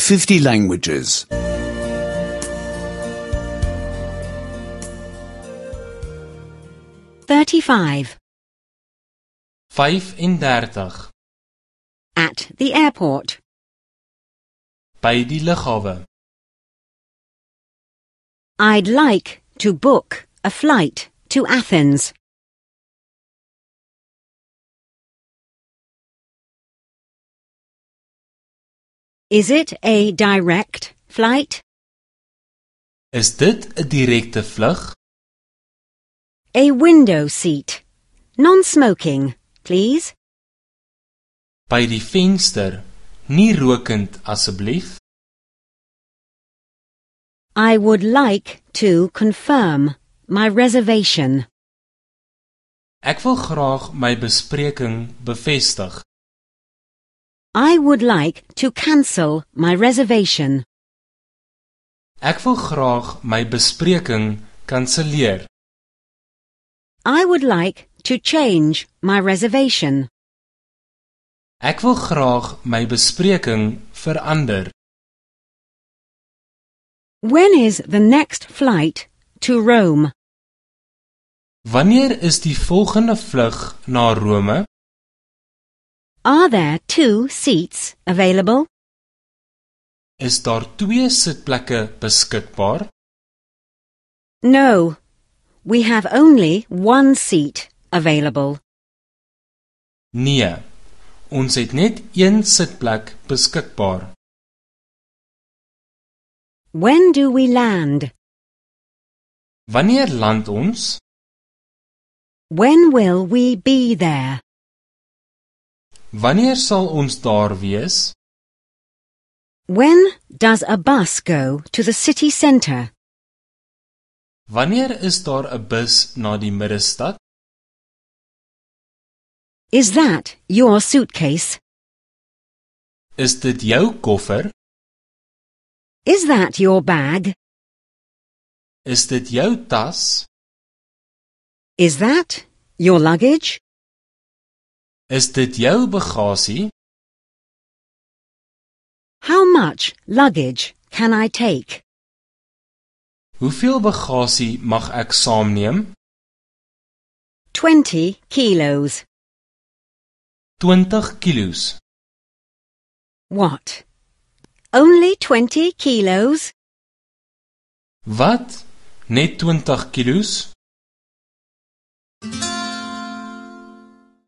50 languages. 35. 35. At the airport. By die lughawe. I'd like to book a flight to Athens. Is it a direct flight? Is dit 'n direkte vlug? A window seat. Non-smoking, please. By die venster, nie rokend asseblief. I would like to confirm my reservation. Ek wil graag my bespreking bevestig. I would like to cancel my reservation. Ek wil graag my bespreking kanselleer. I would like to change my reservation. Ek wil graag my bespreking verander. When is the next flight to Rome? Wanneer is die volgende vlug na Rome? Are there 2 seats available? Is daar 2 sitplekke beskikbaar? No, we have only 1 seat available. Nee, ons het net 1 sitplek beskikbaar. When do we land? Wanneer land ons? When will we be there? Wanneer sal ons daar wees? When does a bus go to the city centre? Wanneer is daar 'n bus na die middestad? Is that your suitcase? Is dit jou koffer? Is that your bag? Is dit jou tas? Is that your luggage? Is dit jou bagasie? How much luggage can I take? Hoeveel bagasie mag ek saamneem? 20 kilos. 20 kilos. What? Only 20 kilos? Wat? Net 20 kilos?